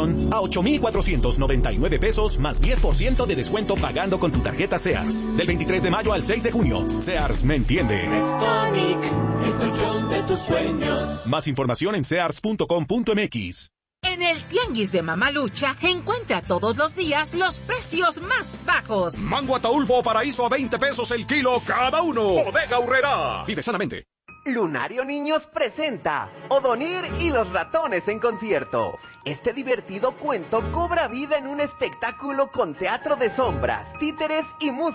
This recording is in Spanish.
Hilton a $8,499 pesos más 10% de descuento pagando con tu tarjeta Sears. Del 23 de mayo al 6 de junio. Sears me entiende. Rexonic, el colchón de tus sueños. Más información en sears.com.mx. En el Tianguis de Mamalucha encuentra todos los días los precios más bajos. Mango Ataulfo o Paraíso a 20 pesos el kilo cada uno. Bodega Aurrerá. Vive sanamente. Lunario Niños presenta Odonir y los ratones en concierto. Este divertido cuento cobra vida en un espectáculo con teatro de sombras, títeres y música.